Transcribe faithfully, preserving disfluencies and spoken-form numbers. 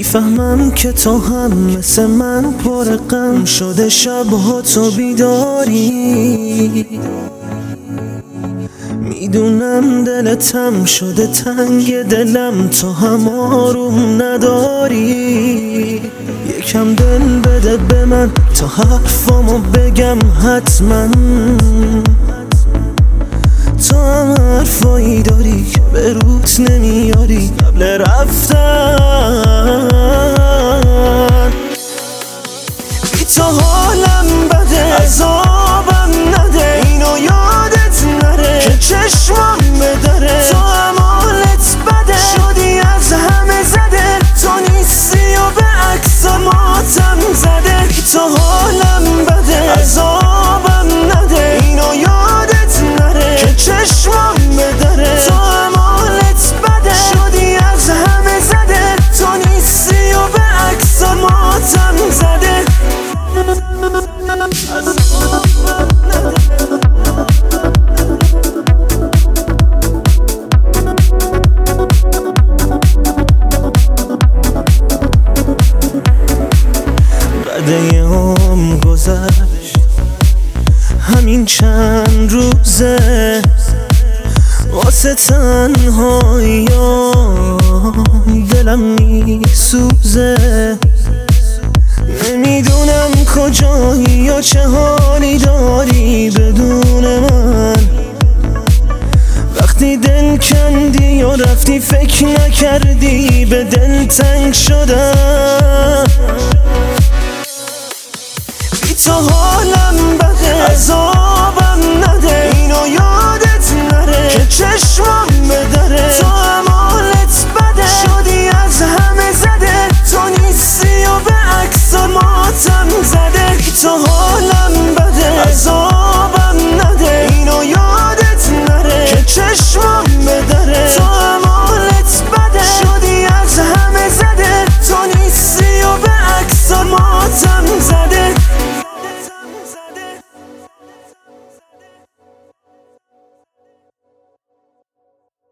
میفهمم که تو هم مثل من پر غم شده، شبها تو بیداری. میدونم دلتم شده تنگ دلم، تو هم آروم نداری. یکم دل بده به من تا حرفامو بگم حتما. تو هم حرفایی داری که به روت نمیاری قبل رفتن. بی تو حالم بده، عذابم نده، اینو یادت نره که چشمم بدره. تو هم حالت بده، شدی از همه زده، تو نیستی و به عکس ماتم زده. بی تو حالم بده، عذابم نده، اینو یادت نره که چشمم بدره. تو هم حالت بده، شدی از همه زده، تو نیستی و به عکس ماتم زده. بعد یه عمر گذشت، همین چند روزه واسه تنهایی دلم میسوزه. نمیدونم کجایی و چه حالی داری بدون من. وقتی دل کندی و رفتی فکر نکردی به دل تنگ شدم. بی تو حالم بده،